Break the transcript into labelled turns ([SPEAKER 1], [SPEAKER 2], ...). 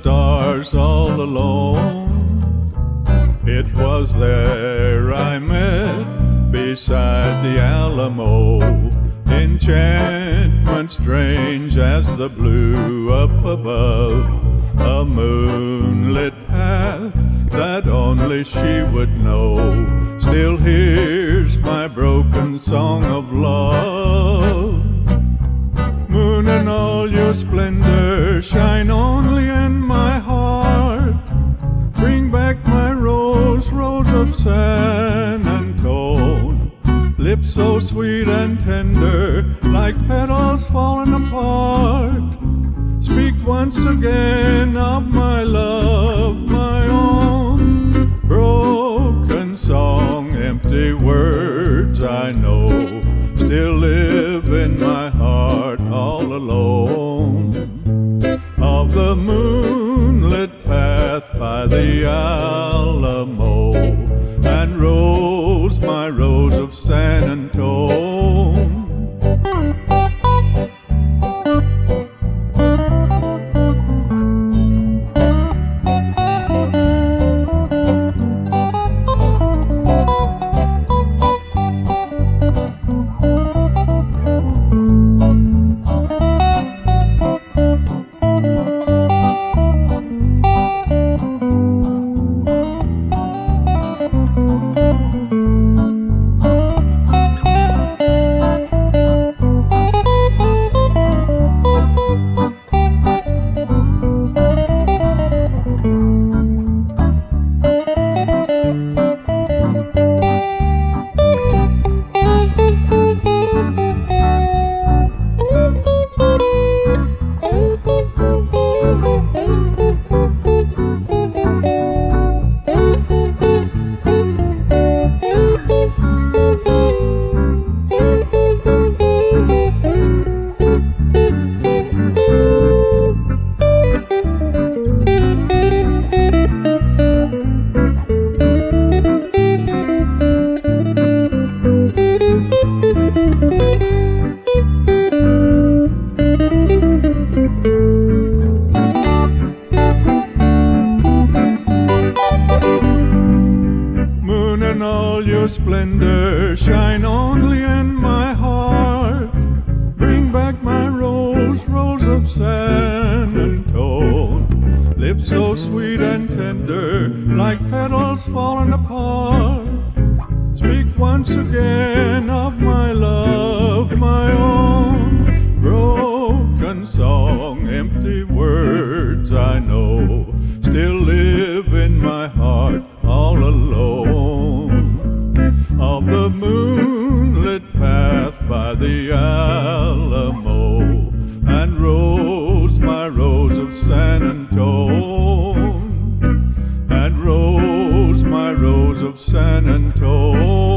[SPEAKER 1] stars all alone. It was there I met beside the Alamo. Enchantment strange as the blue up above, a moonlit path that only she would know. Still hears my broken song of love. Moon in all your splendor, shine only in my heart. Bring back my rose, rose of San Antone. Lips so sweet and tender, like petals falling apart. Speak once again of my love, my own. Broken song, empty words I know, still live in my heart all alone. Of the moonlit path by the Alamo, and rose, my rose of San Antone. In all your splendor, shine only in my heart. Bring back my rose, rose of San Antone. Lips so sweet and tender, like petals falling apart. Speak once again of my love, my own. Broken song, empty words I know, still live in my heart all alone. Of the moonlit path by the Alamo, and rose, my rose of San Antone, and rose, my rose of San Antone.